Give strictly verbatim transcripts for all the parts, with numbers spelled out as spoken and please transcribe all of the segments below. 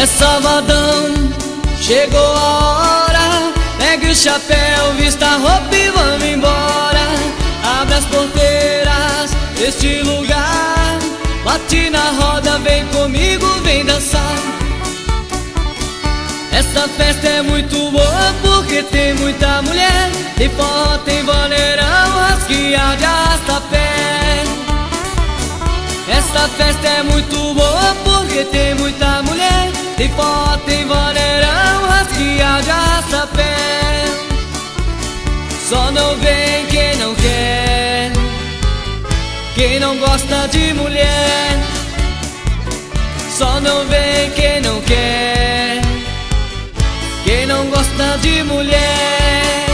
É sabadão, chegou a hora. Pegue o chapéu, vista a roupa e vamos embora. Abre as porteiras deste lugar, bate na roda, vem comigo, vem dançar. Essa festa é muito boa porque tem muita mulher. Tem forró, tem vaneirão, rasquear de arrasta-pé. Essa festa é muito boa porque tem muita mulher. Tem forró, tem vaneirão, rasquear de arrasta-pé. Só não vem quem não quer, quem não gosta de mulher. Só não vem quem não quer, quem não gosta de mulher.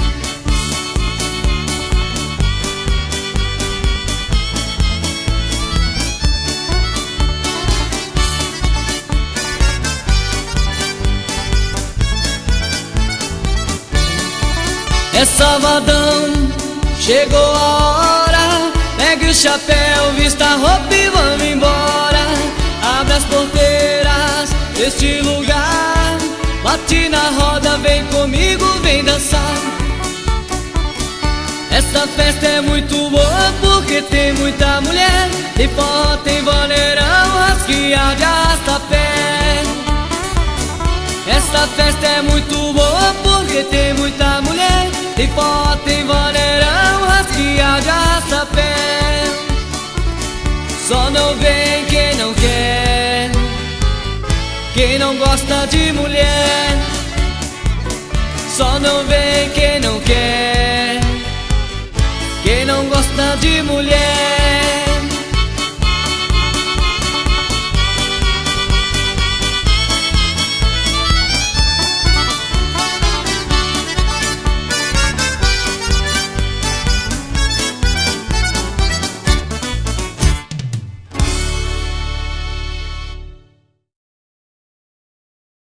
É sabadão, chegou a hora. Pegue o chapéu, vista a roupa e vamos embora. Abre as porteiras deste lugar, bate na roda, vem comigo, vem dançar. Essa festa é muito boa porque tem muita mulher. Tem forró, tem vaneirão, rasquear de arrasta-pé. Essa festa é muito boa porque tem muita mulher. Tem forró, tem vaneirão, rasquear de arrasta-pé. Só não vem quem não quer, quem não gosta de mulher. Só não vem quem não quer, quem não gosta de mulher.